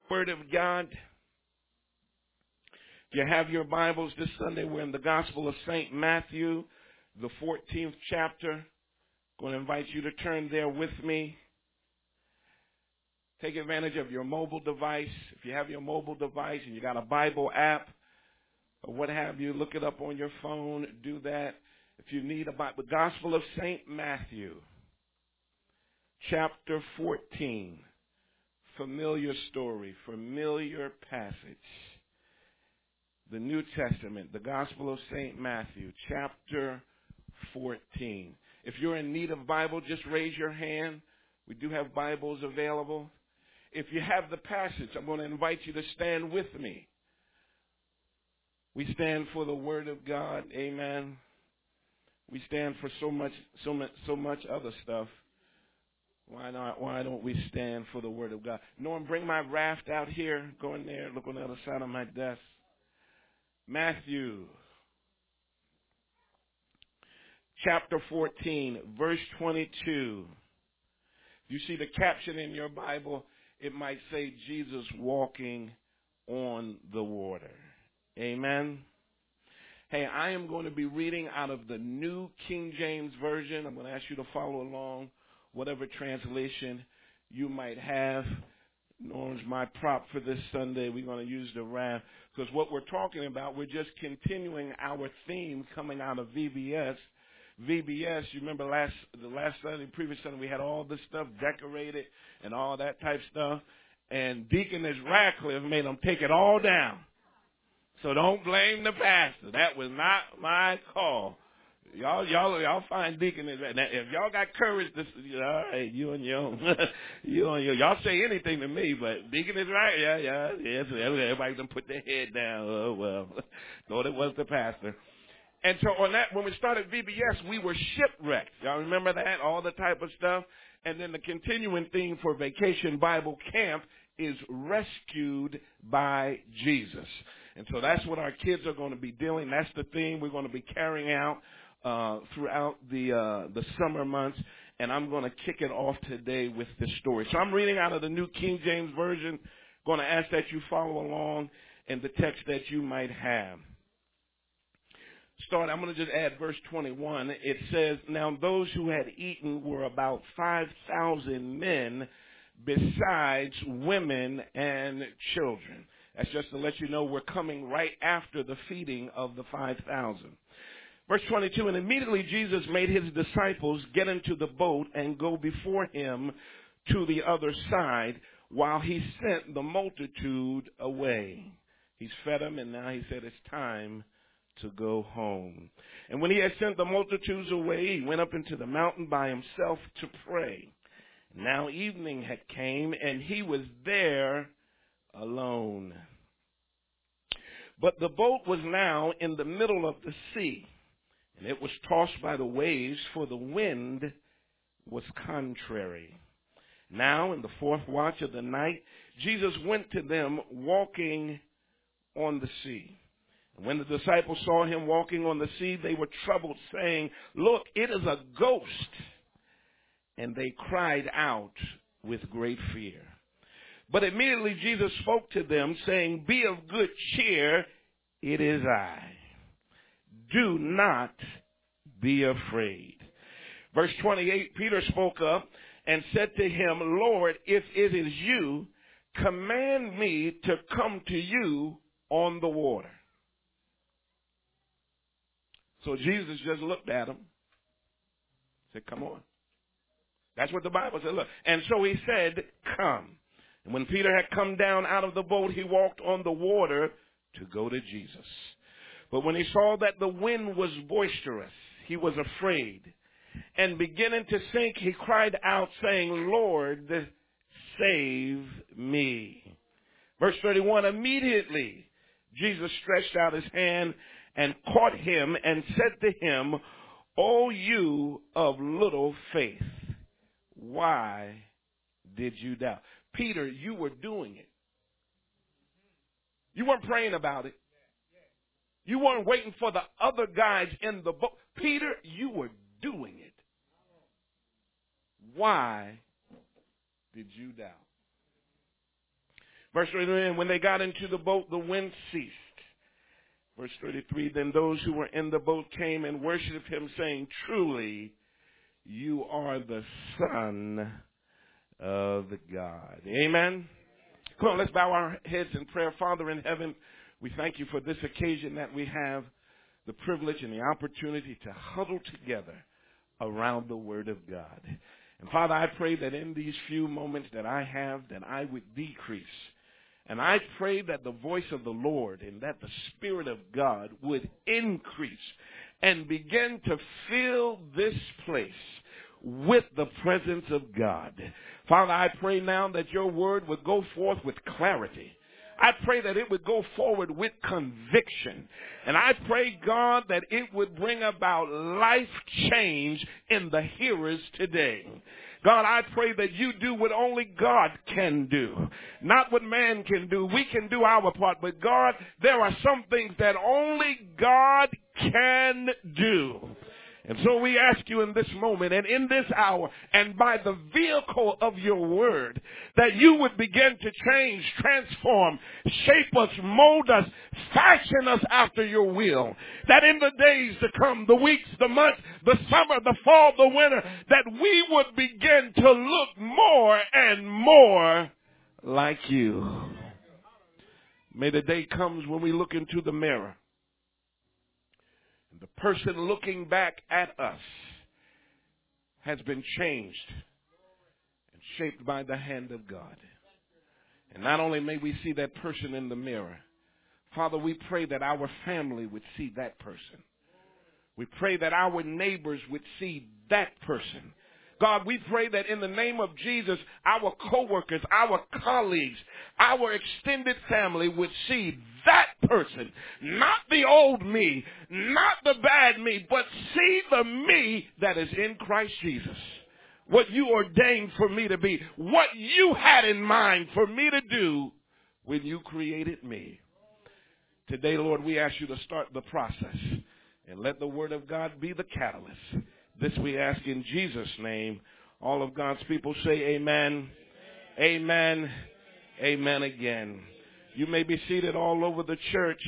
Word of God. If you have your Bibles this Sunday, we're in the Gospel of St. Matthew, the 14th chapter. I'm going to invite you to turn there with me. Take advantage of your mobile device. If you have your mobile device and you got a Bible app or what have you, look it up on your phone. Do that. If you need about the Gospel of St. Matthew, chapter 14. Familiar story, familiar passage. The New Testament, the Gospel of St. Matthew, chapter 14. If you're in need of Bible, just raise your hand. We do have Bibles available. If you have the passage, I'm going to invite you to stand with me. We stand for the Word of God. Amen. We stand for so much other stuff. Why not? Why don't we stand for the Word of God? Norm, bring my raft out here. Go in there. Look on the other side of my desk. Matthew, chapter 14, verse 22. You see the caption in your Bible, it might say Jesus walking on the water. Amen. Hey, I am going to be reading out of the New King James Version. I'm going to ask you to follow along, whatever translation you might have. Norm's my prop for this Sunday. We're going to use the raft because what we're talking about, we're just continuing our theme coming out of VBS. VBS, you remember the last Sunday, previous Sunday, we had all this stuff decorated and all that type stuff. And Deaconess Radcliffe made them take it all down. So don't blame the pastor. That was not my call. Y'all find Deaconess. If y'all got courage, all right, you and your y'all say anything to me, but Deaconess, right? Yeah. Yes, everybody done put their head down. Oh well, thought it was the pastor. And so on that, when we started VBS, we were shipwrecked. Y'all remember that? All the type of stuff. And then the continuing theme for Vacation Bible Camp is rescued by Jesus. And so that's what our kids are going to be doing. That's the theme we're going to be carrying out throughout the summer months. And I'm going to kick it off today with this story. So I'm reading out of the New King James Version. Going to ask that you follow along in the text that you might have. I'm going to just add verse 21. It says, now those who had eaten were about 5,000 men, besides women and children. That's just to let you know we're coming right after the feeding of the 5,000. Verse 22, and immediately Jesus made his disciples get into the boat and go before him to the other side while he sent the multitude away. He's fed them, and now he said it's time to go home. And when he had sent the multitudes away, he went up into the mountain by himself to pray. Now evening had came, and he was there alone. But the boat was now in the middle of the sea, and it was tossed by the waves, for the wind was contrary. Now in the fourth watch of the night, Jesus went to them walking on the sea. And when the disciples saw him walking on the sea, they were troubled, saying, look, it is a ghost. And they cried out with great fear. But immediately Jesus spoke to them, saying, be of good cheer, it is I. Do not be afraid. Verse 28, Peter spoke up and said to him, Lord, if it is you, command me to come to you on the water. So Jesus just looked at him, said, come on. That's what the Bible said. Look. And so he said, come. And when Peter had come down out of the boat, he walked on the water to go to Jesus. But when he saw that the wind was boisterous, he was afraid. And beginning to sink, he cried out, saying, Lord, save me. Verse 31, immediately Jesus stretched out his hand and caught him and said to him, O you of little faith, why did you doubt? Peter, you were doing it. You weren't praying about it. You weren't waiting for the other guys in the boat. Peter, you were doing it. Why did you doubt? Verse 33, when they got into the boat, the wind ceased. Verse 33, then those who were in the boat came and worshiped him, saying, truly, you are the Son of God. Amen. Come on, let's bow our heads in prayer. Father in heaven, we thank you for this occasion that we have the privilege and the opportunity to huddle together around the Word of God. And Father, I pray that in these few moments that I have, that I would decrease. And I pray that the voice of the Lord and that the Spirit of God would increase and begin to fill this place with the presence of God. Father, I pray now that your word would go forth with clarity. I pray that it would go forward with conviction. And I pray, God, that it would bring about life change in the hearers today. God, I pray that you do what only God can do, not what man can do. We can do our part, but God, there are some things that only God can do. And so we ask you in this moment and in this hour and by the vehicle of your word that you would begin to change, transform, shape us, mold us, fashion us after your will. That in the days to come, the weeks, the months, the summer, the fall, the winter, that we would begin to look more and more like you. May the day comes when we look into the mirror. The person looking back at us has been changed and shaped by the hand of God. And not only may we see that person in the mirror, Father, we pray that our family would see that person. We pray that our neighbors would see that person. God, we pray that in the name of Jesus, our coworkers, our colleagues, our extended family would see that person, not the old me, not the bad me, but see the me that is in Christ Jesus. What you ordained for me to be, what you had in mind for me to do when you created me. Today, Lord, we ask you to start the process and let the word of God be the catalyst. This we ask in Jesus' name. All of God's people say amen. Amen. Amen again. You may be seated all over the church.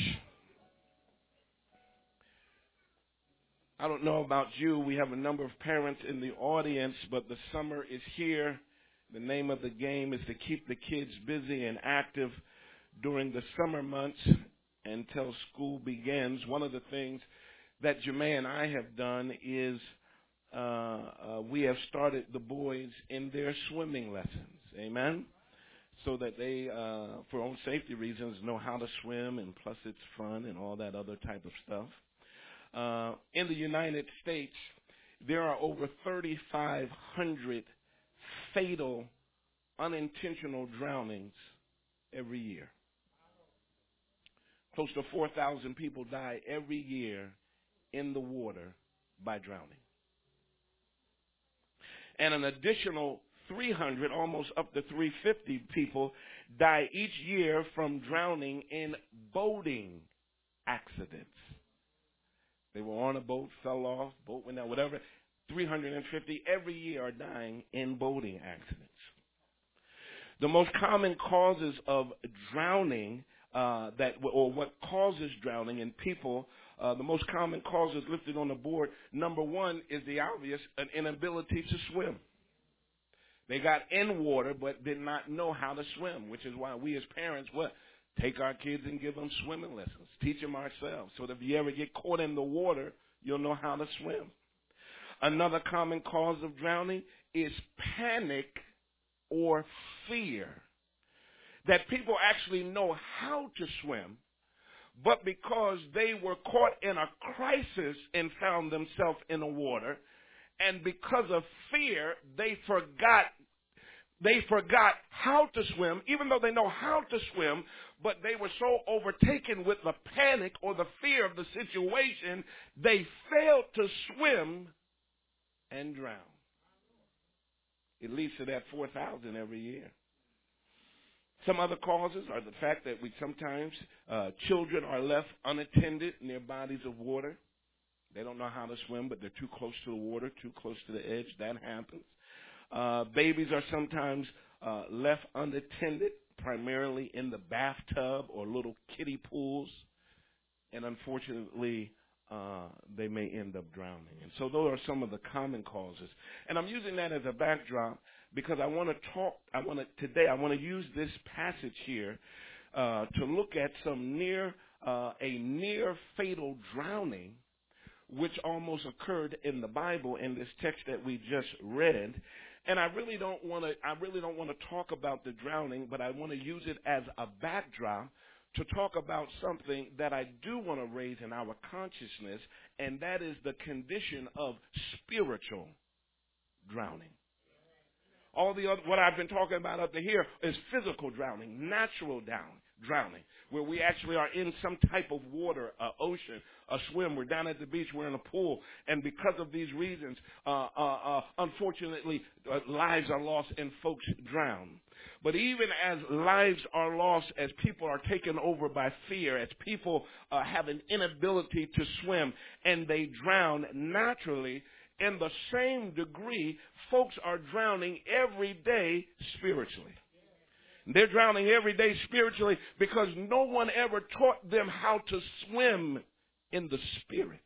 I don't know about you. We have a number of parents in the audience, but the summer is here. The name of the game is to keep the kids busy and active during the summer months until school begins. One of the things that Jermaine and I have done is we have started the boys in their swimming lessons. Amen? So that they, for own safety reasons, know how to swim, and plus it's fun and all that other type of stuff. In the United States, there are over 3,500 fatal, unintentional drownings every year. Close to 4,000 people die every year in the water by drowning. And an additional 300, almost up to 350 people die each year from drowning in boating accidents. They were on a boat, fell off, boat went down, whatever. 350 every year are dying in boating accidents. The most common causes of drowning what causes drowning in people, the most common causes listed on the board, number one is the obvious, an inability to swim. They got in water but did not know how to swim, which is why we as parents, take our kids and give them swimming lessons, teach them ourselves, so that if you ever get caught in the water, you'll know how to swim. Another common cause of drowning is panic or fear. That people actually know how to swim, but because they were caught in a crisis and found themselves in the water, and because of fear, they forgot how to swim, even though they know how to swim, but they were so overtaken with the panic or the fear of the situation, they failed to swim and drown. It leads to that 4,000 every year. Some other causes are the fact that sometimes children are left unattended near bodies of water. They don't know how to swim, but they're too close to the water, too close to the edge. That happens. Babies are sometimes left unattended. primarily in the bathtub or little kiddie pools, and unfortunately, they may end up drowning. And so those are some of the common causes. And I'm using that as a backdrop because I want to use this passage here to look at a near fatal drowning, which almost occurred in the Bible in this text that we just read. And I really don't want to talk about the drowning, but I want to use it as a backdrop to talk about something that I do want to raise in our consciousness, and that is the condition of spiritual drowning. All the other, what I've been talking about up to here is physical drowning, natural drowning, where we actually are in some type of water, ocean, a swim. We're down at the beach. We're in a pool. And because of these reasons, unfortunately, lives are lost and folks drown. But even as lives are lost, as people are taken over by fear, as people have an inability to swim and they drown naturally, in the same degree, folks are drowning every day spiritually. They're drowning every day spiritually because no one ever taught them how to swim in the Spirit.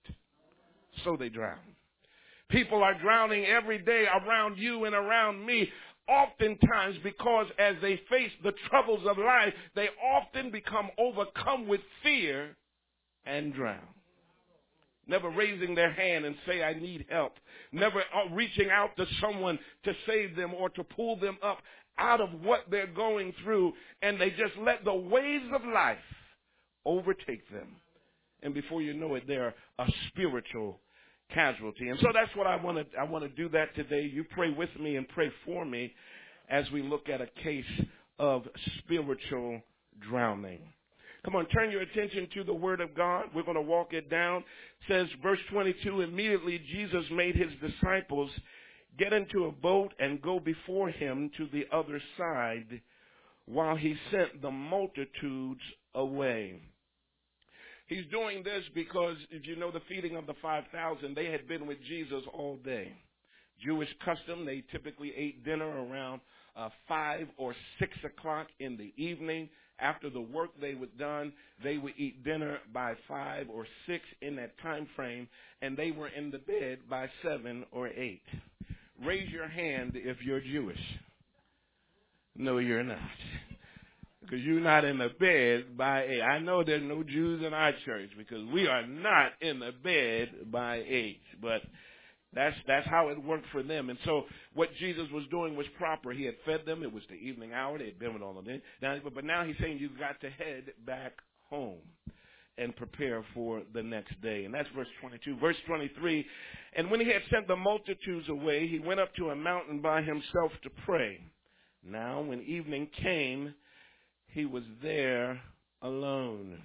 So they drown. People are drowning every day around you and around me, oftentimes because as they face the troubles of life, they often become overcome with fear and drown. Never raising their hand and say, I need help. Never reaching out to someone to save them or to pull them up out of what they're going through, and they just let the waves of life overtake them. And before you know it, they're a spiritual casualty. And so that's what I want to do that today. You pray with me and pray for me as we look at a case of spiritual drowning. Come on, turn your attention to the Word of God. We're going to walk it down. It says, verse 22, immediately Jesus made his disciples get into a boat and go before him to the other side while he sent the multitudes away. He's doing this because, if you know the feeding of the 5,000, they had been with Jesus all day. Jewish custom, they typically ate dinner around 5 or 6 o'clock in the evening. After the work they were done, they would eat dinner by 5 or 6 in that time frame, and they were in the bed by 7 or 8. Raise your hand if you're Jewish. No, you're not. Because you're not in the bed by 8. I know there's no Jews in our church because we are not in the bed by 8. But that's how it worked for them. And so what Jesus was doing was proper. He had fed them. It was the evening hour. They had been with all of them. But now he's saying you've got to head back home and prepare for the next day. And that's verse 22. Verse 23, and when he had sent the multitudes away, he went up to a mountain by himself to pray. Now, when evening came, he was there alone.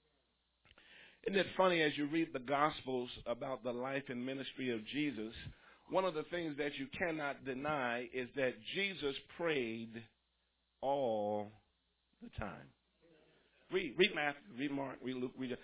Isn't it funny as you read the Gospels about the life and ministry of Jesus, one of the things that you cannot deny is that Jesus prayed all the time. Read Matthew, read Mark, read Luke, read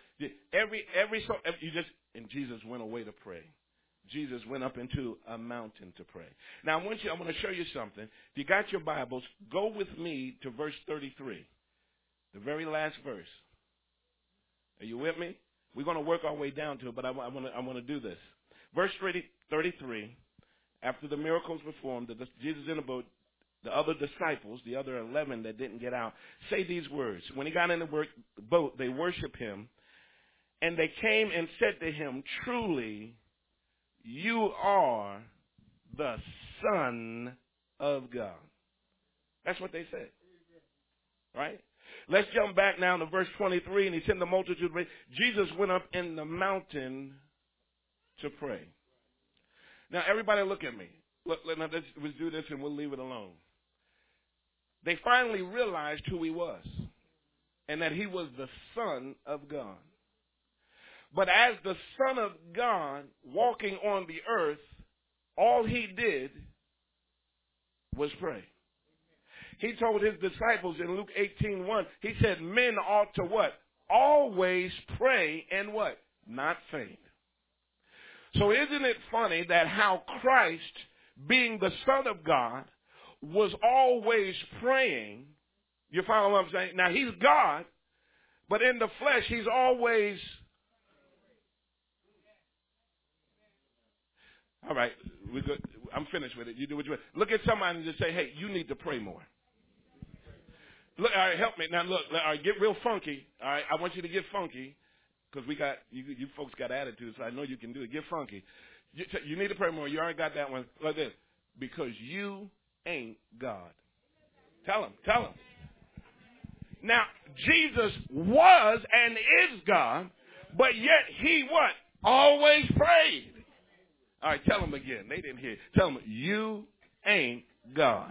and Jesus went away to pray. Jesus went up into a mountain to pray. Now I want to show you something. If you got your Bibles, go with me to verse 33, the very last verse. Are you with me? We're going to work our way down to it, but I want to do this. Verse 33, after the miracles performed, Jesus in the boat, the other disciples, the other 11 that didn't get out, say these words. When he got in the boat, they worshiped him, and they came and said to him, truly, you are the Son of God. That's what they said. Right? Let's jump back now to verse 23, and he sent the multitude away. Jesus went up in the mountain to pray. Now, everybody look at me. Let's do this and we'll leave it alone. They finally realized who he was and that he was the Son of God. But as the Son of God walking on the earth, all he did was pray. He told his disciples in Luke 18:1, he said, men ought to what? Always pray and what? Not faint. So isn't it funny that how Christ, being the Son of God, was always praying, You follow what I'm saying? Now, he's God, but in the flesh, he's always... All right, we're good. I'm finished with it. You do what you want. Look at somebody and just say, hey, you need to pray more. Look, all right, help me. Now, look, all right, get real funky. All right, I want you to get funky because we got, you folks got attitude, so I know you can do it. Get funky. You need to pray more. You already got that one. Like this. Because you ain't God. Tell him. Now, Jesus was and is God, but yet he what? Always prayed. All right, tell them again. They didn't hear. Tell them, you ain't God.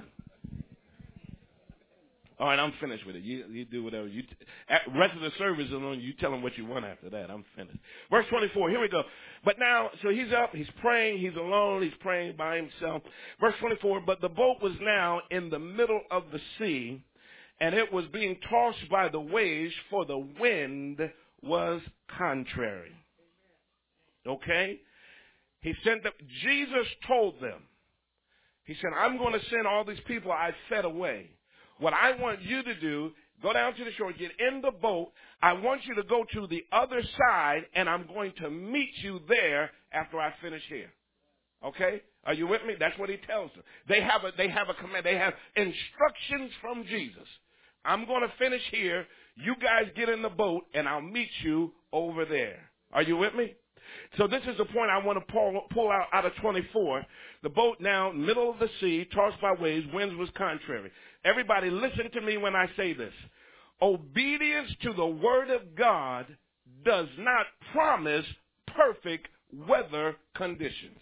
All right, I'm finished with it. You do whatever. Rest of the service is on you. Tell them what you want after that. I'm finished. Verse 24, here we go. But now, so he's up, he's praying, he's alone, he's praying by himself. Verse 24, but the boat was now in the middle of the sea, and it was being tossed by the waves, for the wind was contrary. Okay? He sent them. Jesus told them, he said, I'm going to send all these people I fed away. What I want you to do, go down to the shore, get in the boat. I want you to go to the other side, and I'm going to meet you there after I finish here. Okay? Are you with me? That's what he tells them. They have a command. They have instructions from Jesus. I'm going to finish here. You guys get in the boat, and I'll meet you over there. Are you with me? So this is the point I want to pull out of 24. The boat now, middle of the sea, tossed by waves, winds was contrary. Everybody listen to me when I say this. Obedience to the word of God does not promise perfect weather conditions.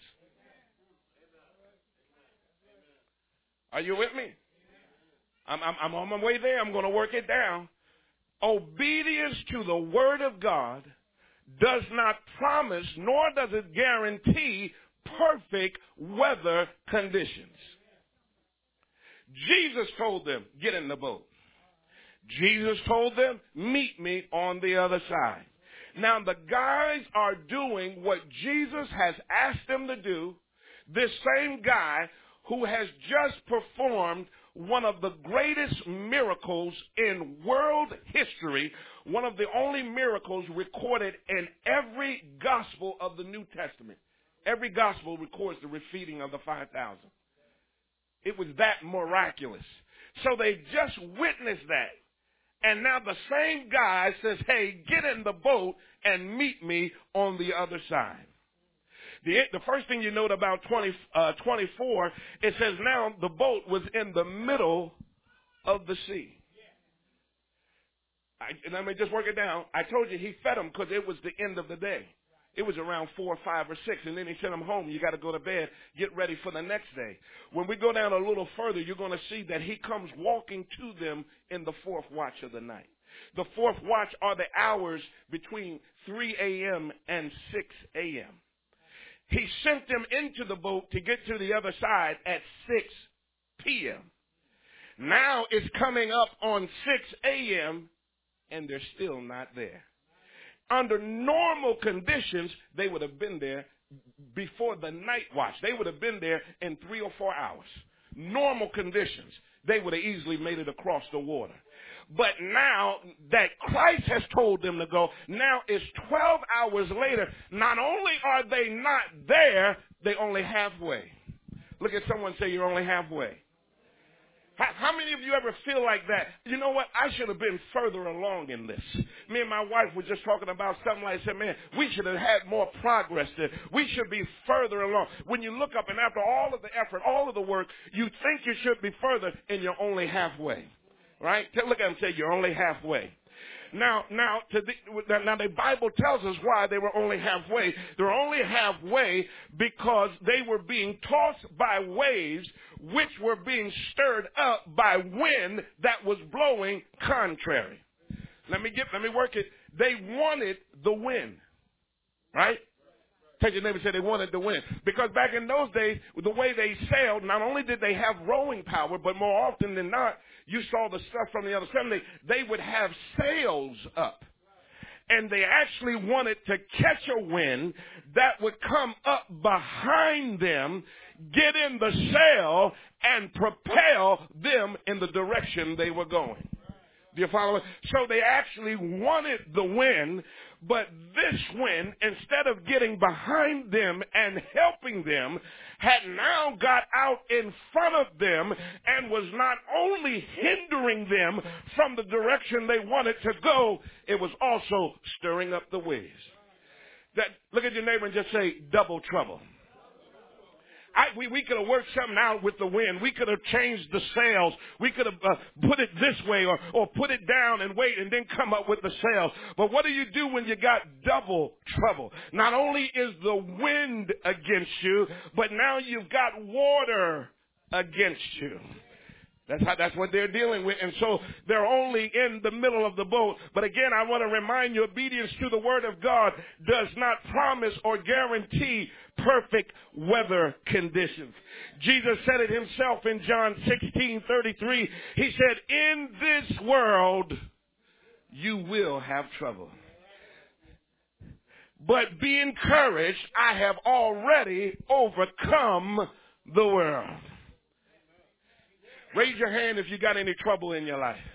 Are you with me? I'm on my way there. I'm going to work it down. Obedience to the word of God does not promise, nor does it guarantee perfect weather conditions. Jesus told them, get in the boat. Jesus told them, meet me on the other side. Now the guys are doing what Jesus has asked them to do. This same guy who has just performed one of the greatest miracles in world history, one of the only miracles recorded in every gospel of the New Testament. Every gospel records the feeding of the 5,000. It was that miraculous. So they just witnessed that. And now the same guy says, hey, get in the boat and meet me on the other side. The first thing you note about 24, it says now the boat was in the middle of the sea. Let me just work it down. I told you he fed them because it was the end of the day. It was around 4 or 5 or 6, and then he sent them home. You got to go to bed, get ready for the next day. When we go down a little further, you're going to see that he comes walking to them in the fourth watch of the night. The fourth watch are the hours between 3 a.m. and 6 a.m. He sent them into the boat to get to the other side at 6 p.m. Now it's coming up on 6 a.m., and they're still not there. Under normal conditions, they would have been there before the night watch. They would have been there in 3 or 4 hours. Normal conditions, they would have easily made it across the water. But now that Christ has told them to go, now it's 12 hours later. Not only are they not there, they're only halfway. Look at someone say, you're only halfway. How many of you ever feel like that? You know what? I should have been further along in this. Me and my wife were just talking about something like, I said, man, we should have had more progress there. We should be further along. When you look up and after all of the effort, all of the work, you think you should be further and you're only halfway. Right? Look at him and say, you're only halfway. Now the Bible tells us why they were only halfway. They were only halfway because they were being tossed by waves which were being stirred up by wind that was blowing contrary. Let me work it. They wanted the wind. Right? Take your neighbor and say they wanted the wind. Because back in those days, the way they sailed, not only did they have rowing power, but more often than not, you saw the stuff from the other side. They would have sails up. And they actually wanted to catch a wind that would come up behind them, get in the sail, and propel them in the direction they were going. Do you follow it? So they actually wanted the win, but this win, instead of getting behind them and helping them, had now got out in front of them and was not only hindering them from the direction they wanted to go, it was also stirring up the waves. Look at your neighbor and just say, double trouble. We could have worked something out with the wind. We could have changed the sails. We could have put it this way or put it down and wait and then come up with the sails. But what do you do when you got double trouble? Not only is the wind against you, but now you've got water against you. That's what they're dealing with. And so they're only in the middle of the boat. But again, I want to remind you, obedience to the word of God does not promise or guarantee perfect weather conditions. Jesus said it himself in John 16:33. He said, in this world, you will have trouble. But be encouraged, I have already overcome the world. Raise your hand if you got any trouble in your life.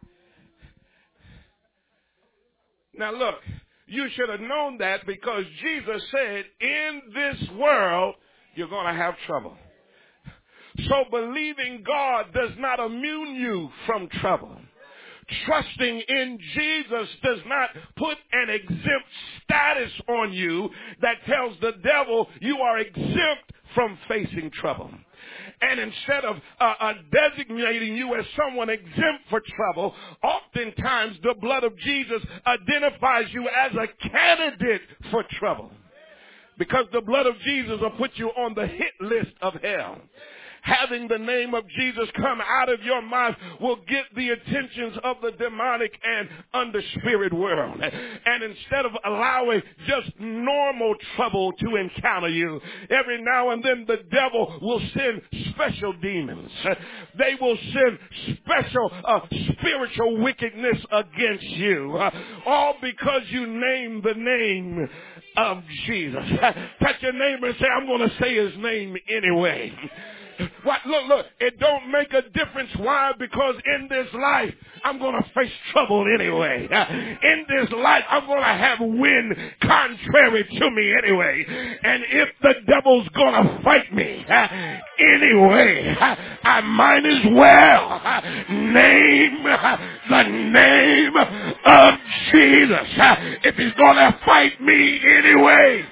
Now look, you should have known that because Jesus said, in this world, you're going to have trouble. So believing God does not immune you from trouble. Trusting in Jesus does not put an exempt status on you that tells the devil you are exempt from facing trouble. And instead of designating you as someone exempt for trouble, oftentimes the blood of Jesus identifies you as a candidate for trouble. Because the blood of Jesus will put you on the hit list of hell. Having the name of Jesus come out of your mouth will get the attentions of the demonic and under spirit world. And instead of allowing just normal trouble to encounter you, every now and then the devil will send special demons. They will send special spiritual wickedness against you. All because you name the name of Jesus. Touch your neighbor and say, I'm going to say his name anyway. What? Look, it don't make a difference. Why? Because in this life, I'm going to face trouble anyway. In this life, I'm going to have wind contrary to me anyway. And if the devil's going to fight me anyway, I might as well name the name of Jesus if he's going to fight me anyway.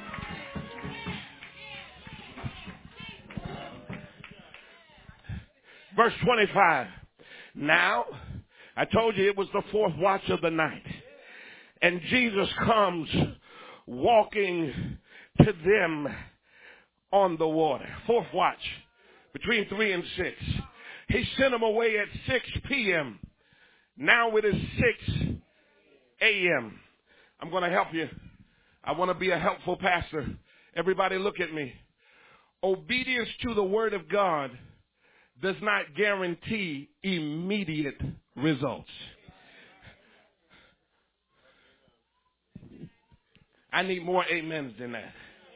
Verse 25. Now, I told you it was the fourth watch of the night. And Jesus comes walking to them on the water. Fourth watch, between 3 and 6. He sent them away at 6 p.m. Now it is 6 a.m. I'm going to help you. I want to be a helpful pastor. Everybody look at me. Obedience to the word of God does not guarantee immediate results. I need more amens than that.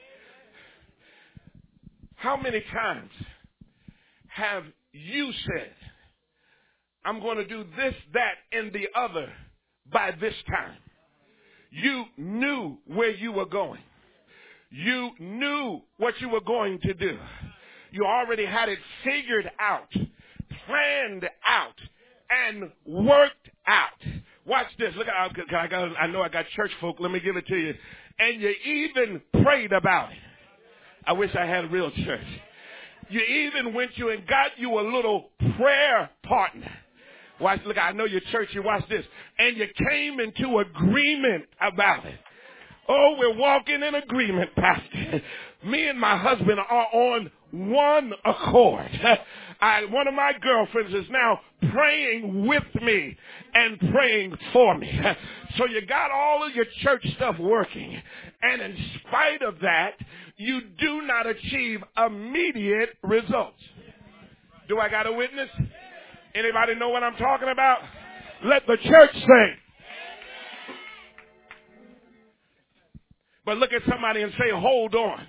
How many times have you said, I'm going to do this, that, and the other by this time? You knew where you were going. You knew what you were going to do. You already had it figured out, planned out, and worked out. Watch this. Look, I know I got church folk. Let me give it to you. And you even prayed about it. I wish I had a real church. You even went you and got you a little prayer partner. Watch, look, I know your church. You watch this. And you came into agreement about it. Oh, we're walking in agreement, Pastor. Me and my husband are on one accord. One of my girlfriends is now praying with me and praying for me. So you got all of your church stuff working. And in spite of that, you do not achieve immediate results. Do I got a witness? Anybody know what I'm talking about? Let the church say. But look at somebody and say, hold on.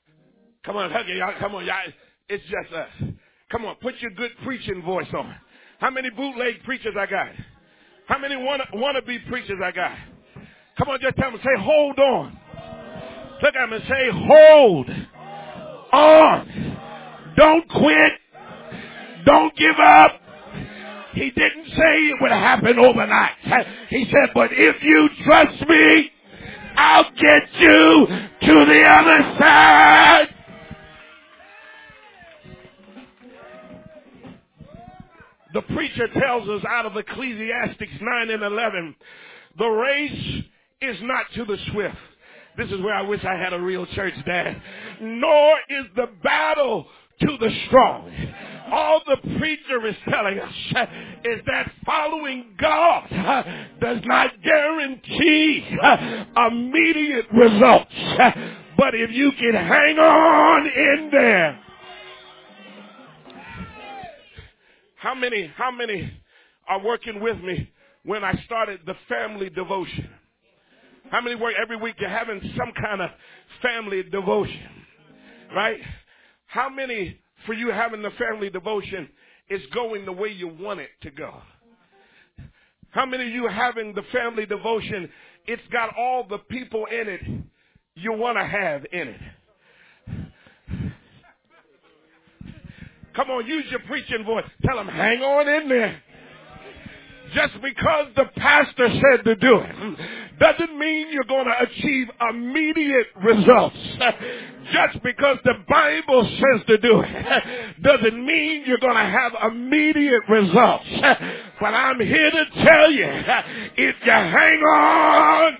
Come on, hug it, y'all. Come on, y'all. It's just us. Come on, put your good preaching voice on. How many bootleg preachers I got? How many wannabe preachers I got? Come on, just tell them, say, hold on. Look at them and say, hold on. Don't quit. Don't give up. He didn't say it would happen overnight. He said, but if you trust me, I'll get you to the other side. The preacher tells us out of Ecclesiastes 9 and 11, the race is not to the swift. This is where I wish I had a real church, Dad. Nor is the battle to the strong. All the preacher is telling us is that following God does not guarantee immediate results. But if you can hang on in there. How many are working with me when I started the family devotion? How many work every week? You're having some kind of family devotion, right? How many for you having the family devotion is going the way you want it to go? How many of you having the family devotion, it's got all the people in it you want to have in it? Come on, use your preaching voice. Tell them, hang on in there. Just because the pastor said to do it doesn't mean you're going to achieve immediate results. Just because the Bible says to do it doesn't mean you're going to have immediate results. But I'm here to tell you, if you hang on.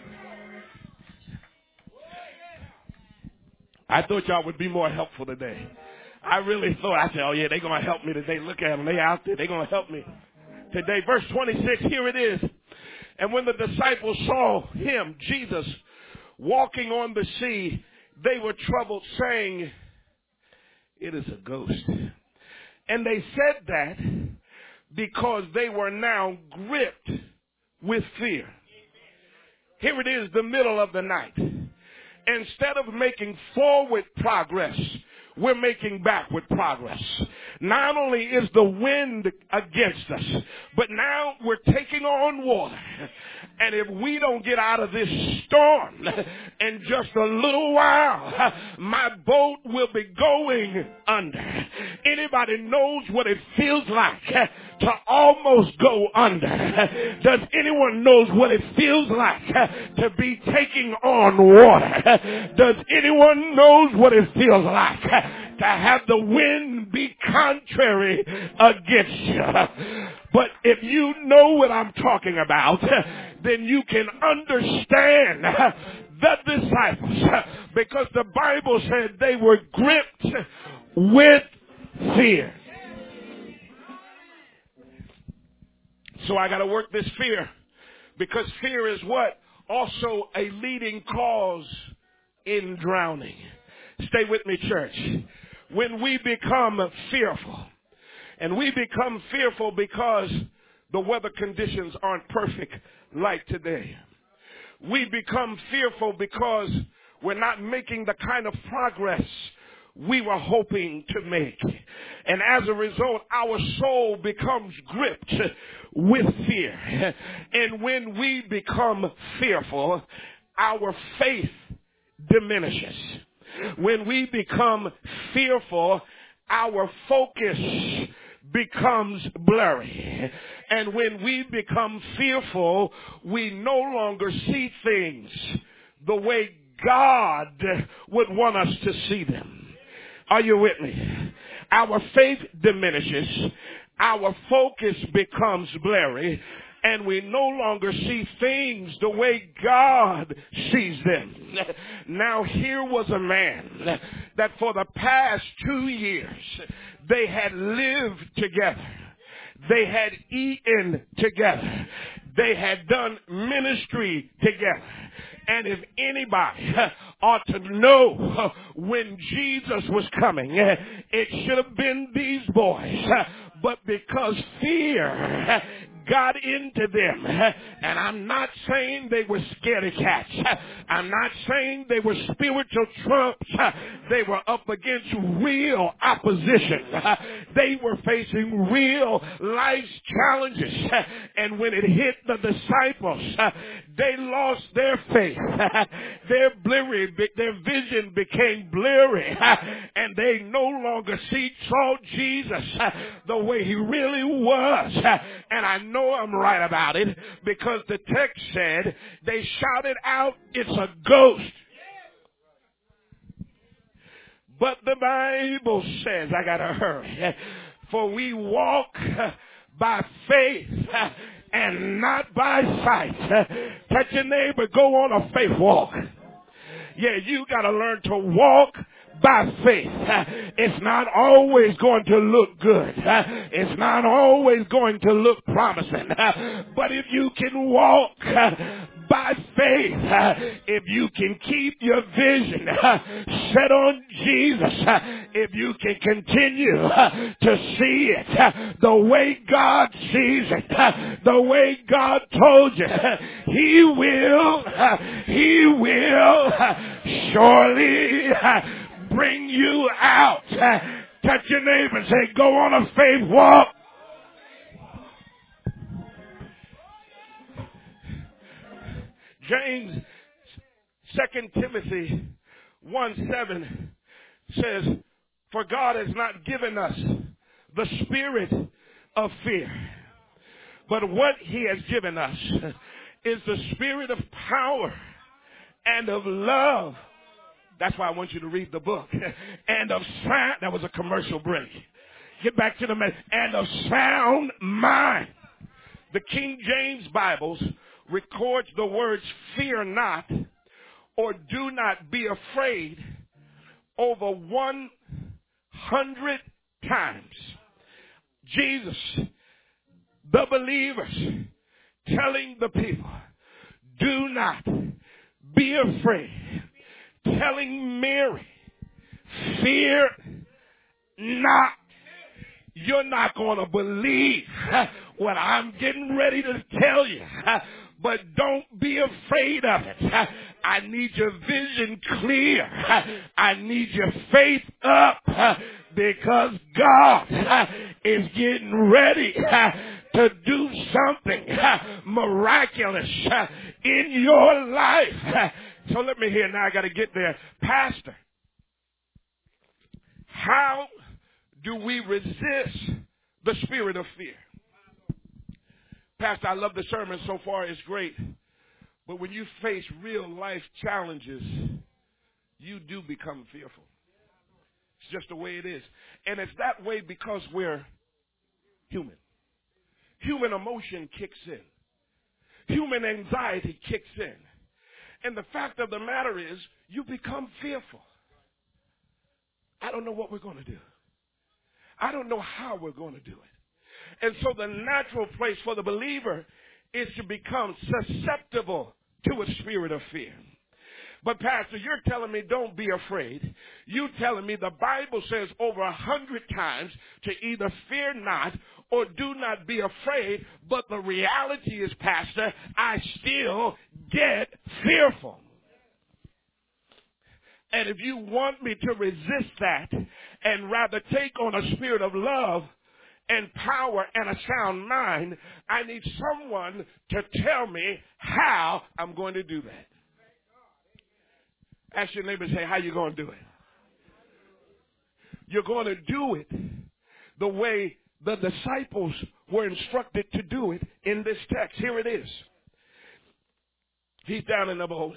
I thought y'all would be more helpful today. I really thought. I said, oh yeah, they're going to help me today. Look at them. They out there. They're going to help me today. Verse 26, here it is. And when the disciples saw him, Jesus, walking on the sea, they were troubled, saying, it is a ghost. And they said that because they were now gripped with fear. Here it is, the middle of the night. Instead of making forward progress, we're making backward progress. Not only is the wind against us, but now we're taking on water. And if we don't get out of this storm in just a little while, my boat will be going under. Anybody knows what it feels like to almost go under? Does anyone knows what it feels like to be taking on water? Does anyone knows what it feels like to have the wind be contrary against you? But if you know what I'm talking about, then you can understand the disciples, because the Bible said they were gripped with fear. So I got to work this fear, because fear is what? Also a leading cause in drowning. Stay with me, church. When we become fearful, and we become fearful because the weather conditions aren't perfect like today. We become fearful because we're not making the kind of progress we were hoping to make. And as a result, our soul becomes gripped with fear. And when we become fearful, our faith diminishes. When we become fearful, our focus becomes blurry. And when we become fearful, we no longer see things the way God would want us to see them. Are you with me? Our faith diminishes. Our focus becomes blurry. And we no longer see things the way God sees them. Now, here was a man that for the past 2 years, they had lived together. They had eaten together. They had done ministry together. And if anybody ought to know when Jesus was coming, it should have been these boys. But because fear got into them. And I'm not saying they were scaredy cats. I'm not saying they were spiritual trumps. They were up against real opposition. They were facing real life's challenges. And when it hit the disciples, they lost their faith. Their vision became blurry. And they no longer saw Jesus the way he really was. And I know I'm right about it because the text said they shouted out, "It's a ghost." But the Bible says, I gotta hurry, for we walk by faith and not by sight. Touch your neighbor, go on a faith walk. Yeah, you gotta learn to walk by faith. It's not always going to look good. It's not always going to look promising. But if you can walk by faith, if you can keep your vision set on Jesus, if you can continue to see it the way God sees it, the way God told you, He will surely bring you out. Touch your neighbor and say, go on a faith walk. James, 2 Timothy 1:7 says, for God has not given us the spirit of fear, but what he has given us is the spirit of power and of love. That's why I want you to read the book. And of sound, that was a commercial break. Get back to the message. And of sound mind. The King James Bibles records the words fear not or do not be afraid over 100 times. Jesus, the believers, telling the people, do not be afraid. Telling Mary, fear not. You're not going to believe what I'm getting ready to tell you, but don't be afraid of it. I need your vision clear. I need your faith up because God is getting ready to do something miraculous in your life. So let me hear now. I got to get there. Pastor, how do we resist the spirit of fear? Pastor, I love the sermon so far. It's great. But when you face real life challenges, you do become fearful. It's just the way it is. And it's that way because we're human. Human emotion kicks in. Human anxiety kicks in. And the fact of the matter is, you become fearful. I don't know what we're going to do. I don't know how we're going to do it. And so the natural place for the believer is to become susceptible to a spirit of fear. But Pastor, you're telling me don't be afraid. You're telling me the Bible says over 100 times to either fear not or do not be afraid. But the reality is, Pastor, I still get fearful. And if you want me to resist that and rather take on a spirit of love and power and a sound mind, I need someone to tell me how I'm going to do that. Ask your neighbor and say, how you going to do it? You're going to do it the way the disciples were instructed to do it in this text. Here it is. He's down in the boat.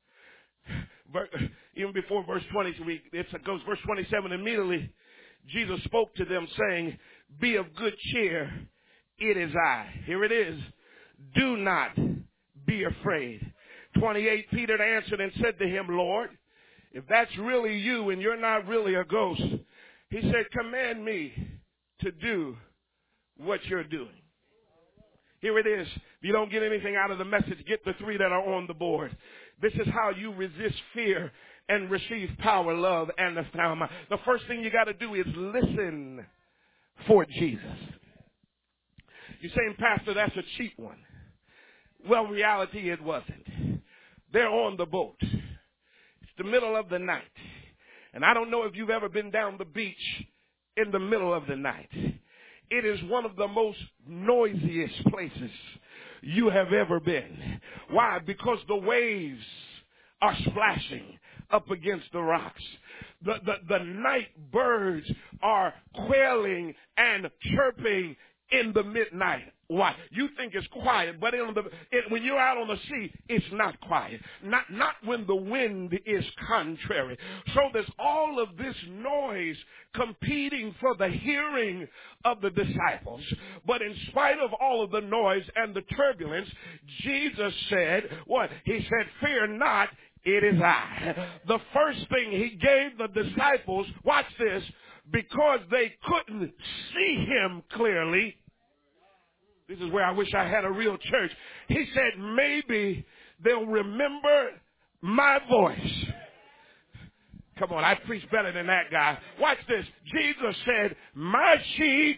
Even before verse 20, it goes verse 27, immediately Jesus spoke to them saying, be of good cheer, it is I. Here it is. Do not be afraid. 28, Peter answered and said to him, Lord, if that's really you and you're not really a ghost, he said, command me to do what you're doing. Here it is. If you don't get anything out of the message, get the 3 that are on the board. This is how you resist fear and receive power, love, and the sound mind. The first thing you got to do is listen for Jesus. You're saying, Pastor, that's a cheap one. Well, reality, it wasn't. They're on the boat. It's the middle of the night. And I don't know if you've ever been down the beach in the middle of the night. It is one of the most noisiest places you have ever been. Why? Because the waves are splashing up against the rocks. The night birds are quailing and chirping in the midnight. Why? You think it's quiet, but when you're out on the sea, it's not quiet. Not when the wind is contrary. So there's all of this noise competing for the hearing of the disciples. But in spite of all of the noise and the turbulence, Jesus said, what? He said, fear not, it is I. The first thing he gave the disciples, watch this, because they couldn't see him clearly. This is where I wish I had a real church. He said, maybe they'll remember my voice. Come on, I preach better than that guy. Watch this. Jesus said, my sheep.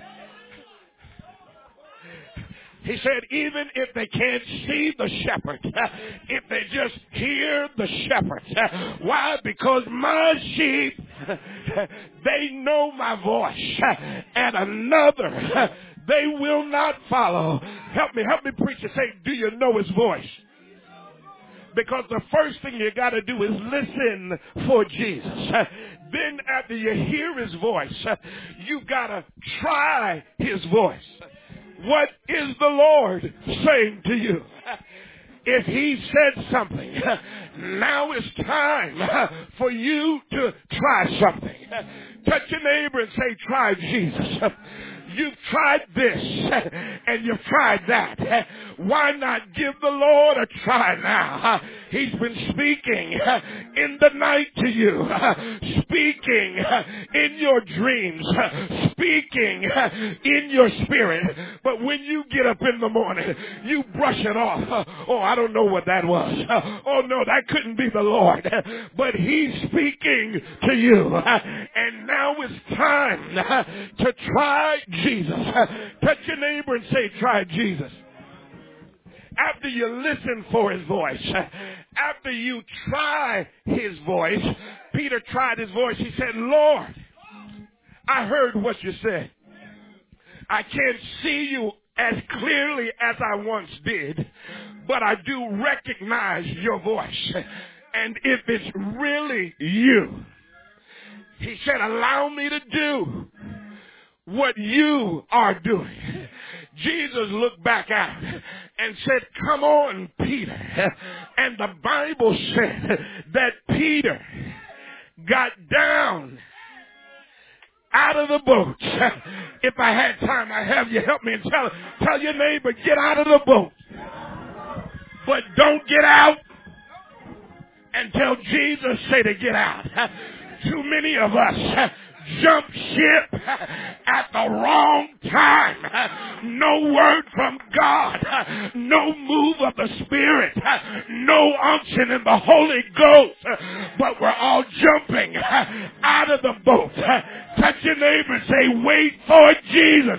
He said, even if they can't see the shepherd, if they just hear the shepherd. Why? Because my sheep, they know my voice. And another, they will not follow. Help me preach and say, do you know his voice? Because the first thing you got to do is listen for Jesus. Then after you hear his voice, you've got to try his voice. What is the Lord saying to you? If he said something, now it's time for you to try something. Touch your neighbor and say, try Jesus. You've tried this and you've tried that. Why not give the Lord a try now? He's been speaking in the night to you, speaking in your dreams, speaking in your spirit. But when you get up in the morning, you brush it off. Oh, I don't know what that was. Oh, no, that couldn't be the Lord. But he's speaking to you. And now it's time to try Jesus. Touch your neighbor and say, try Jesus. After you listen for his voice, after you try his voice, Peter tried his voice. He said, Lord, I heard what you said. I can't see you as clearly as I once did, but I do recognize your voice. And if it's really you, he said, allow me to do what you are doing. Jesus looked back out and said, come on, Peter. And the Bible said that Peter got down out of the boat. If I had time, I have you help me and tell your neighbor, get out of the boat. But don't get out until Jesus said to get out. Too many of us jump ship at the wrong time. No word from God. No move of the Spirit. No unction in the Holy Ghost. But we're all jumping out of the boat. Touch your neighbor and say, wait for Jesus.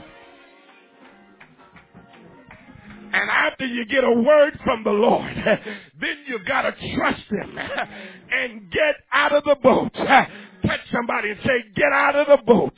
And after you get a word from the Lord, then you got to trust him and get out of the boat. Touch somebody and say, get out of the boat.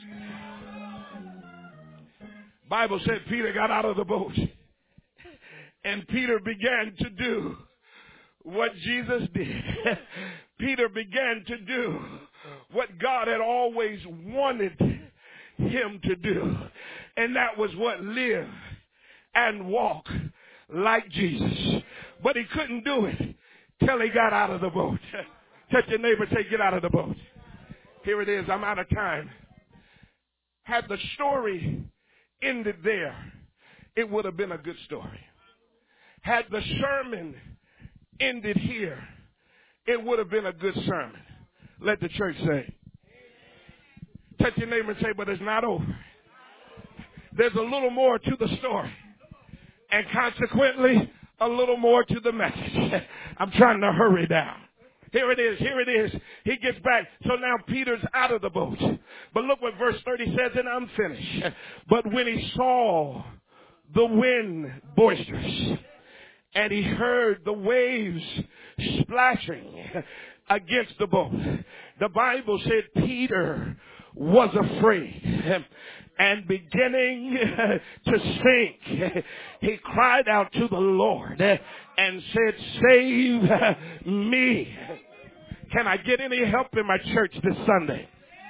Bible said Peter got out of the boat. And Peter began to do what Jesus did. Peter began to do what God had always wanted him to do. And that was what? Live and walk like Jesus. But he couldn't do it till he got out of the boat. Touch your neighbor and say, get out of the boat. Here it is. I'm out of time. Had the story ended there, it would have been a good story. Had the sermon ended here, it would have been a good sermon. Let the church say. Touch your neighbor and say, but it's not over. There's a little more to the story. And consequently, a little more to the message. I'm trying to hurry down. Here it is. Here it is. He gets back. So now Peter's out of the boat. But look what verse 30 says, and I'm finished. But when he saw the wind boisterous, and he heard the waves splashing against the boat, the Bible said Peter was afraid, and beginning to sink, he cried out to the Lord and said, "Save me." Can I get any help in my church this Sunday?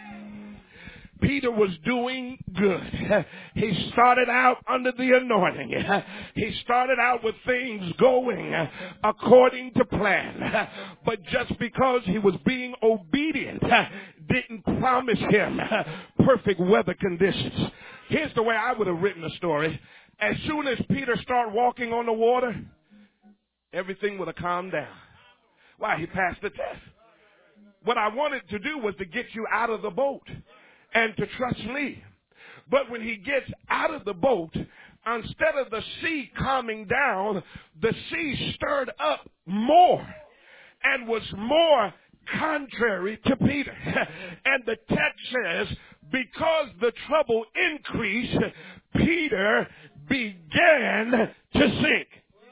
Peter was doing good. He started out under the anointing. He started out with things going according to plan. But just because he was being obedient didn't promise him perfect weather conditions. Here's the way I would have written the story. As soon as Peter started walking on the water, everything would have calmed down. Why? He passed the test. What I wanted to do was to get you out of the boat and to trust me. But when he gets out of the boat, instead of the sea calming down, the sea stirred up more and was more contrary to Peter. And the text says, because the trouble increased, Peter began to sink.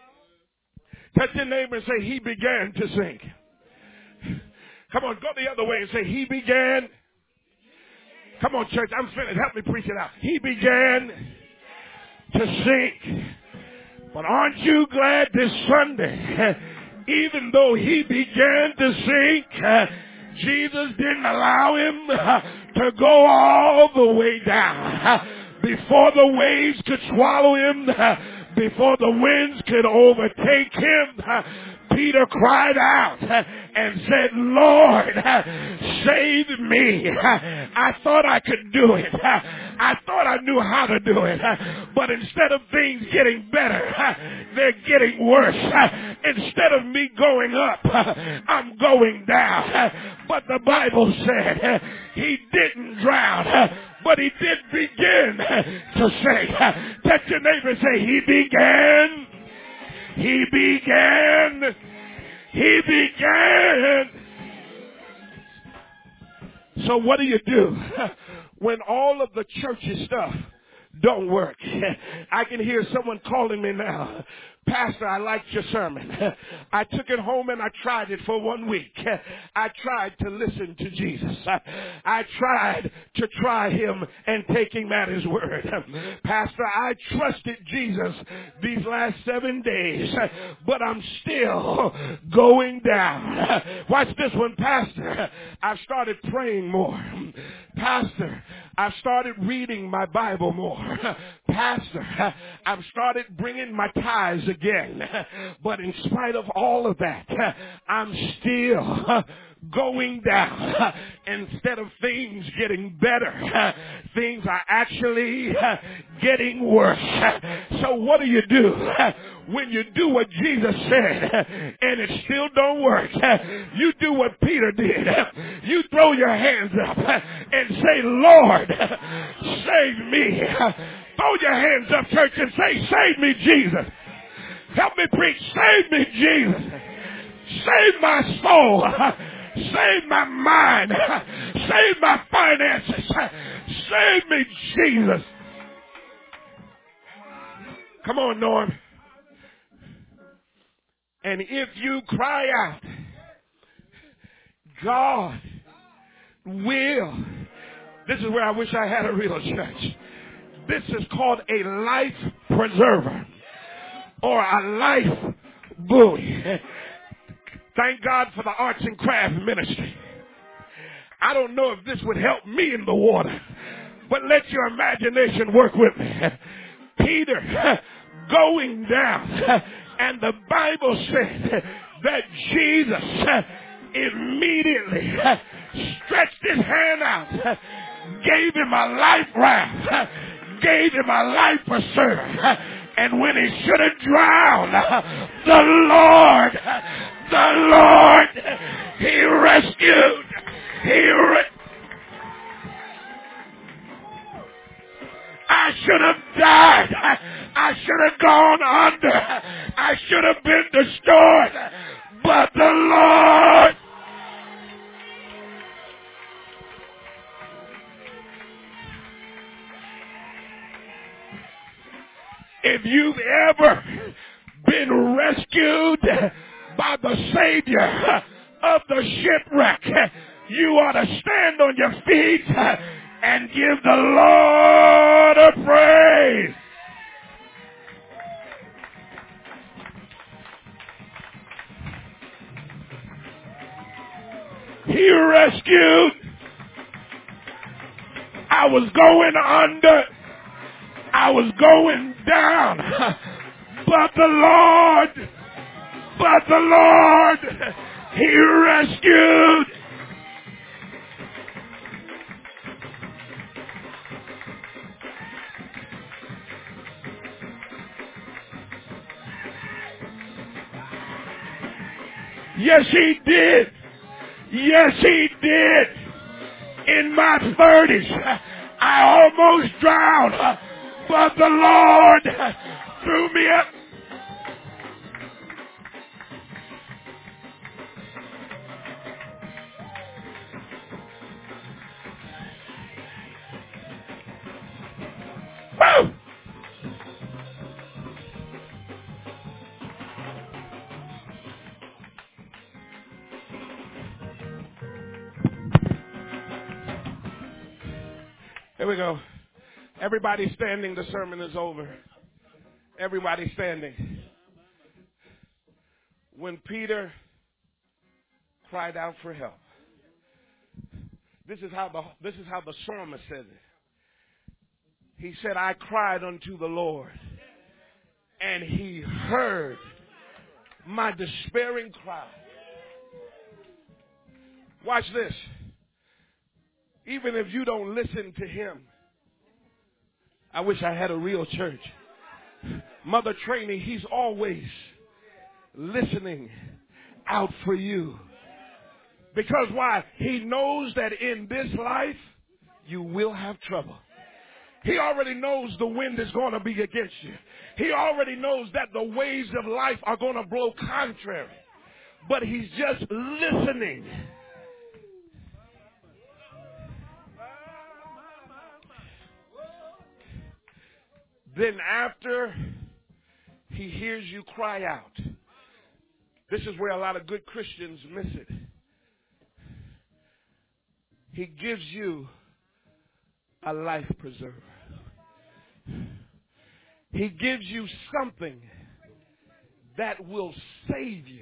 Touch your neighbor and say, he began to sink. Come on, go the other way and say, he began. Come on, church, I'm finished. Help me preach it out. He began to sink. But aren't you glad this Sunday, even though he began to sink, Jesus didn't allow him to go all the way down. Before the waves could swallow him, before the winds could overtake him, Peter cried out and said, "Lord, save me." I thought I could do it. I thought I knew how to do it. But instead of things getting better, they're getting worse. Instead of me going up, I'm going down. But the Bible said he didn't drown, but he did begin to sink. Touch your neighbor and say, he began. He began. He began. So what do you do when all of the churchy stuff don't work? I can hear someone calling me now. Pastor, I liked your sermon. I took it home and I tried it for 1 week. I tried to listen to Jesus. I tried to try him and take him at his word. Pastor, I trusted Jesus these last 7 days, but I'm still going down. Watch this one, Pastor. I've started praying more. Pastor, I've started reading my Bible more. Pastor, I've started bringing my tithes again. But in spite of all of that, I'm still going down. Instead of things getting better, things are actually getting worse. So what do? When you do what Jesus said and it still don't work, you do what Peter did. You throw your hands up and say, "Lord, save me." Throw your hands up, church, and say, "Save me, Jesus." Help me preach. Save me, Jesus. Save my soul. Save my mind. Save my finances. Save me, Jesus. Come on, Norm. And if you cry out, God will. This is where I wish I had a real church. This is called a life preserver or a life buoy. Thank God for the arts and crafts ministry. I don't know if this would help me in the water, but let your imagination work with me. Peter going down, and the Bible said that Jesus immediately stretched his hand out, gave him a life raft, gave him a life preserver, and when he should have drowned, the Lord, he rescued. I should have died. I should have gone under. I should have been destroyed. But the Lord If you've ever been rescued by the Savior of the shipwreck, you ought to stand on your feet and give the Lord a praise. He rescued. I was going under. I was going down. But the Lord, He rescued. Yes, He did. Yes, He did. In my 30s, I almost drowned, but the Lord threw me up. Woo! Here we go. Everybody standing. The sermon is over. Everybody standing. When Peter cried out for help, this is how the psalmist said it. He said, I cried unto the Lord, and He heard my despairing cry. Watch this. Even if you don't listen to Him, I wish I had a real church. Mother Trainee, He's always listening out for you. Because why? He knows that in this life, you will have trouble. He already knows the wind is going to be against you. He already knows that the waves of life are going to blow contrary. But He's just listening. Then after He hears you cry out, this is where a lot of good Christians miss it. He gives you a life preserver. He gives you something that will save you.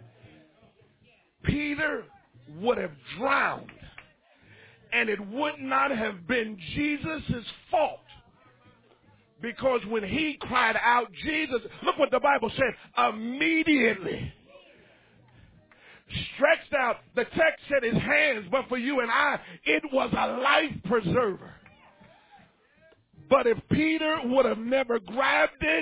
Peter would have drowned, and it would not have been Jesus' fault. Because when he cried out, Jesus, look what the Bible said, immediately stretched out. The text said His hands, but for you and I, it was a life preserver. But if Peter would have never grabbed it,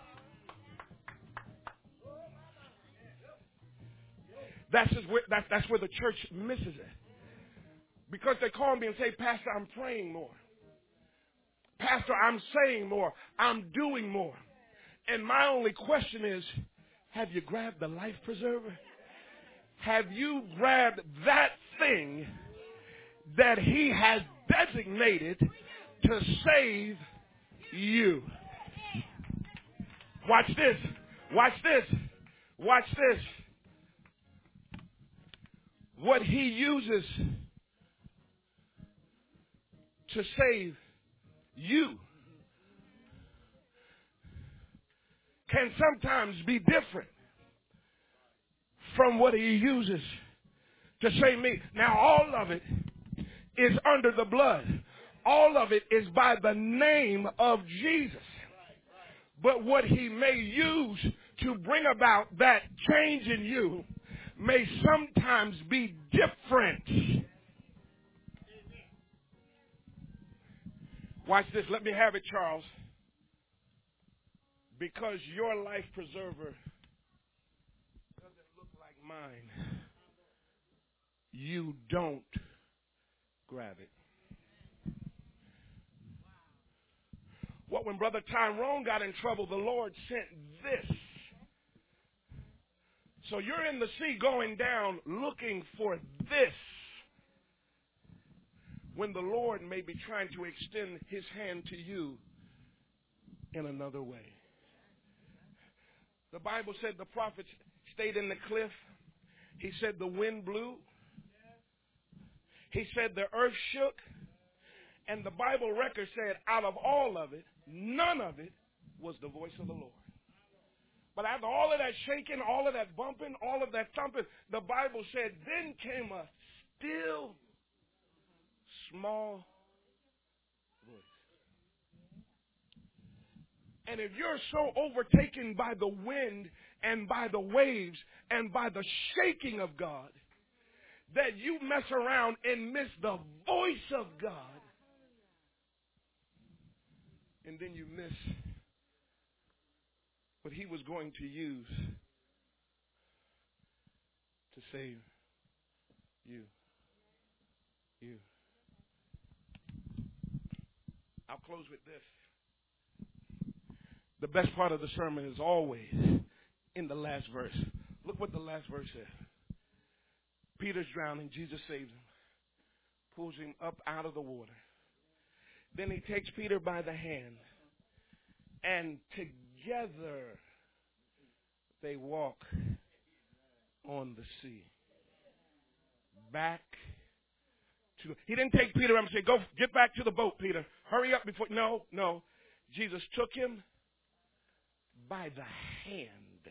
that's where the church misses it. Because they call me and say, Pastor, I'm praying more. Pastor, I'm saying more. I'm doing more. And my only question is, have you grabbed the life preserver? Have you grabbed that thing that He has designated to save you? Watch this. Watch this. Watch this. What He uses to save you can sometimes be different from what He uses to save me. Now, all of it is under the blood. All of it is by the name of Jesus. But what He may use to bring about that change in you may sometimes be different. Watch this. Let me have it, Charles. Because your life preserver doesn't look like mine, you don't grab it. Well, when Brother Tyrone got in trouble, the Lord sent this. So you're in the sea going down looking for this, when the Lord may be trying to extend His hand to you in another way. The Bible said the prophets stayed in the cliff. He said the wind blew. He said the earth shook. And the Bible record said out of all of it, none of it was the voice of the Lord. But after all of that shaking, all of that bumping, all of that thumping, the Bible said then came a still small voice. And if you're so overtaken by the wind and by the waves and by the shaking of God that you mess around and miss the voice of God, and then you miss what he was going to use to save you. You. I'll close with this. The best part of the sermon is always in the last verse. Look what the last verse says. Peter's drowning. Jesus saves him. Pulls him up out of the water. Then he takes Peter by the hand. And together they walk on the sea. Back to... He didn't take Peter up and say, go get back to the boat, Peter. Hurry up before... No. Jesus took him by the hand.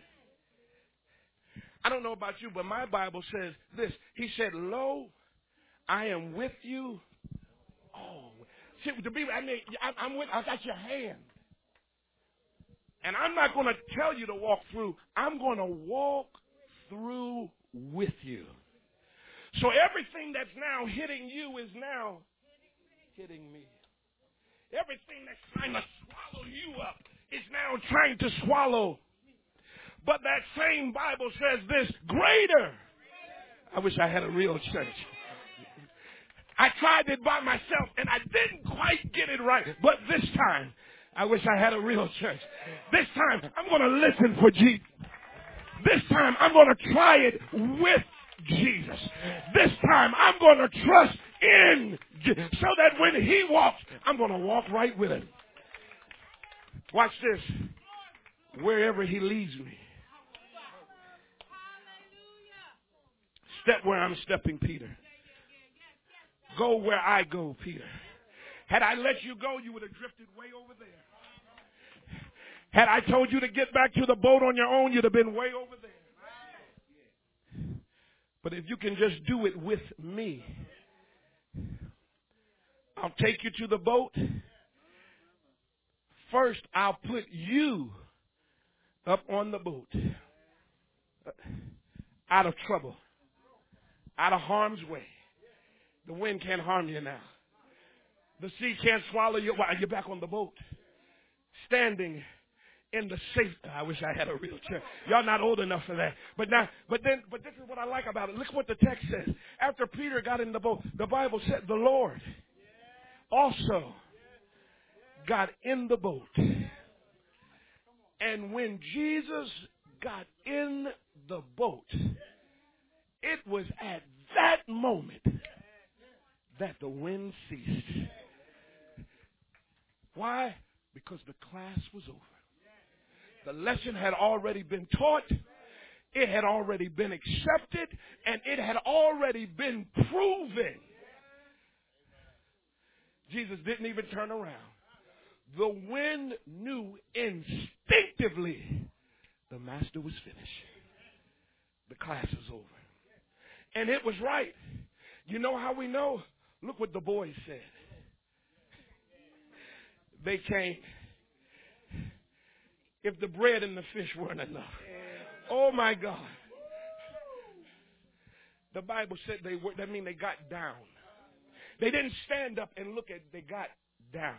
I don't know about you, but my Bible says this. He said, lo, I am with you. Oh, see, I got your hand. And I'm not going to tell you to walk through. I'm going to walk through with you. So everything that's now hitting you is now hitting me. Everything that's trying to swallow you up is now trying to swallow. But that same Bible says this, greater. I wish I had a real church. I tried it by myself and I didn't quite get it right. But this time, I wish I had a real church. This time, I'm going to listen for Jesus. This time, I'm going to try it with Jesus. This time, I'm going to trust in Jesus so that when he walks, I'm going to walk right with him. Watch this. Wherever he leads me. Step where I'm stepping, Peter. Go where I go, Peter. Had I let you go, you would have drifted way over there. Had I told you to get back to the boat on your own, you'd have been way over there. But if you can just do it with me, I'll take you to the boat. First, I'll put you up on the boat. Out of trouble. Out of harm's way. The wind can't harm you now. The sea can't swallow you while you're back on the boat. Standing in the safe. I wish I had a real church. Y'all not old enough for that. But this is what I like about it. Look what the text says. After Peter got in the boat, the Bible said the Lord also got in the boat. And when Jesus got in the boat, it was at that moment that the wind ceased. Why? Because the class was over. The lesson had already been taught. It had already been accepted. And it had already been proven. Jesus didn't even turn around. The wind knew instinctively the master was finished. The class was over. And it was right. You know how we know? Look what the boys said. They came. If the bread and the fish weren't enough. Oh my God. The Bible said that means they got down. They didn't stand up and look at, they got down.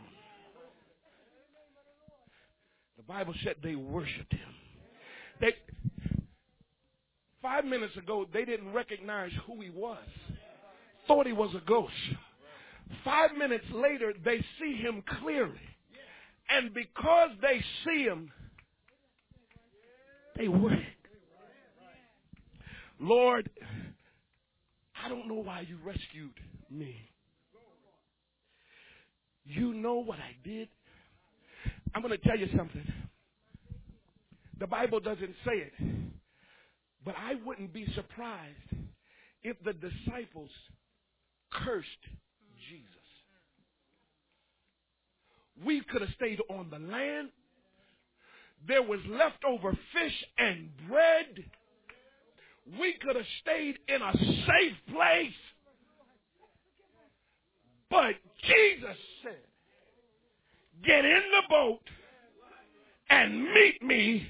The Bible said they worshiped him. 5 minutes ago, they didn't recognize who he was. Thought he was a ghost. 5 minutes later, they see him clearly. And because they see him, they worship. Lord, I don't know why you rescued me. You know what I did? I'm going to tell you something. The Bible doesn't say it. But I wouldn't be surprised if the disciples cursed Jesus. We could have stayed on the land. There was leftover fish and bread. We could have stayed in a safe place. But Jesus said, get in the boat and meet me.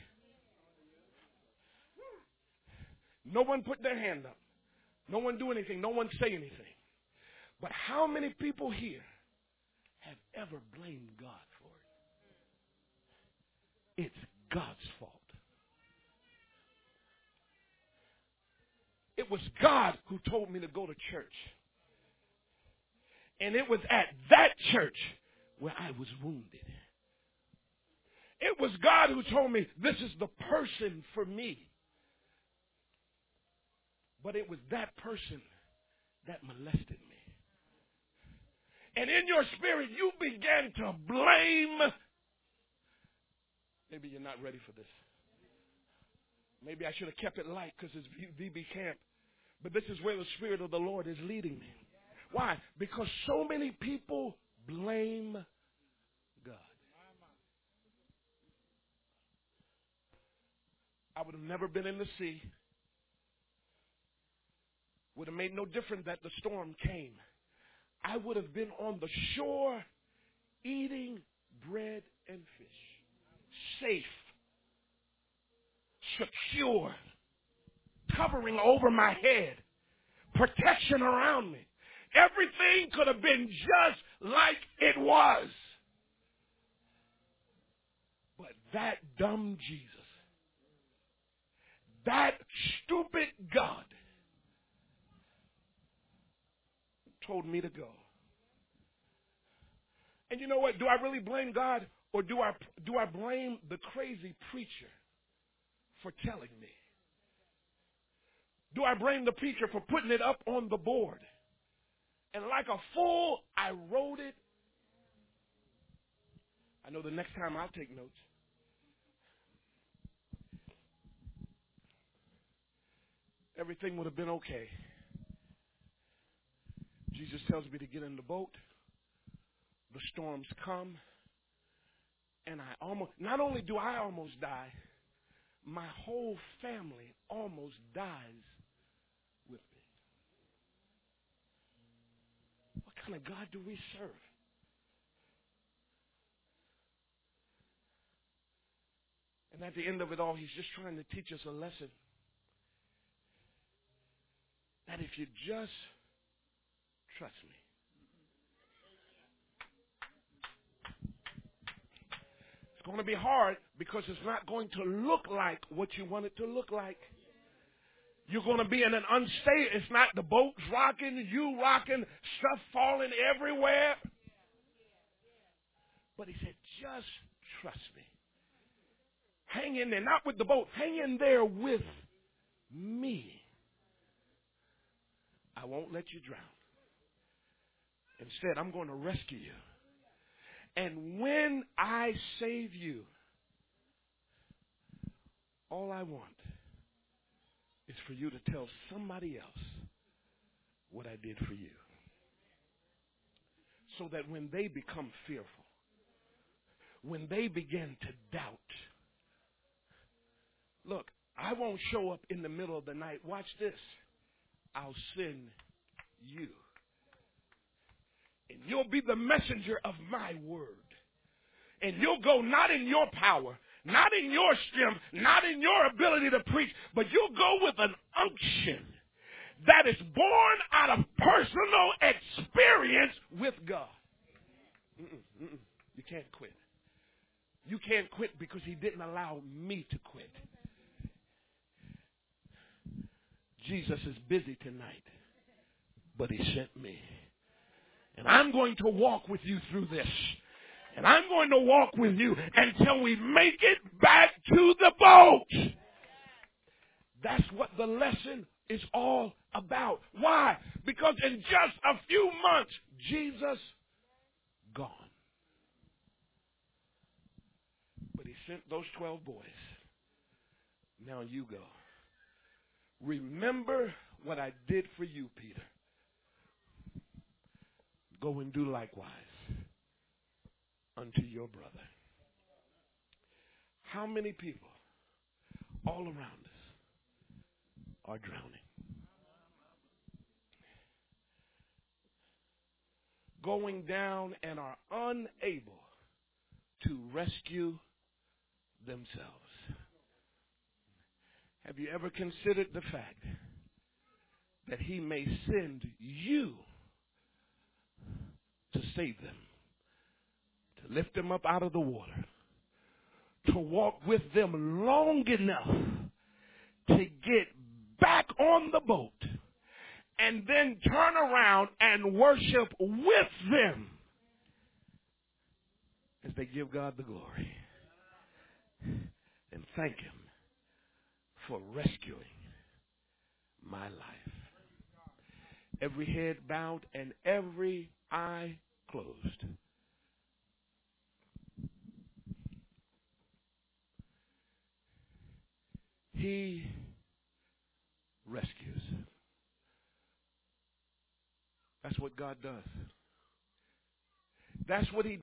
No one put their hand up. No one do anything. No one say anything. But how many people here have ever blamed God for it? It's God's fault. It was God who told me to go to church. And it was at that church where I was wounded. It was God who told me this is the person for me. But it was that person that molested me. And in your spirit, you began to blame. Maybe you're not ready for this. Maybe I should have kept it light because it's VB camp. But this is where the Spirit of the Lord is leading me. Why? Because so many people blame God. I would have never been in the sea. Would have made no difference that the storm came. I would have been on the shore eating bread and fish. Safe. Secure. Covering over my head. Protection around me. Everything could have been just like it was. But that dumb Jesus, that stupid God, told me to go. And you know what? Do I really blame God, or do I blame the crazy preacher for telling me? Do I blame the preacher for putting it up on the board? And like a fool, I wrote it. I know the next time I'll take notes. Everything would have been okay. Jesus tells me to get in the boat. The storms come. And not only do I almost die, my whole family almost dies with me. What kind of God do we serve? And at the end of it all, he's just trying to teach us a lesson. That if you just trust me. It's going to be hard because it's not going to look like what you want it to look like. You're going to be in an unstable. It's not the boat's rocking, you rocking, stuff falling everywhere. But he said, just trust me. Hang in there, not with the boat. Hang in there with me. I won't let you drown. Instead, I'm going to rescue you. And when I save you, all I want is for you to tell somebody else what I did for you. So that when they become fearful, when they begin to doubt, look, I won't show up in the middle of the night. Watch this. I'll send you. And you'll be the messenger of my word. And you'll go not in your power, not in your strength, not in your ability to preach, but you'll go with an unction that is born out of personal experience with God. You can't quit. You can't quit because he didn't allow me to quit. Jesus is busy tonight, but he sent me. And I'm going to walk with you through this. And I'm going to walk with you until we make it back to the boat. That's what the lesson is all about. Why? Because in just a few months, Jesus gone. But he sent those 12 boys Now you go. Remember what I did for you, Peter. Go and do likewise unto your brother. How many people all around us are drowning? Going down and are unable to rescue themselves. Have you ever considered the fact that he may send you to save them, to lift them up out of the water, to walk with them long enough to get back on the boat and then turn around and worship with them as they give God the glory and thank him for rescuing my life. Every head bowed and every eye closed. He rescues. That's what God does. That's what he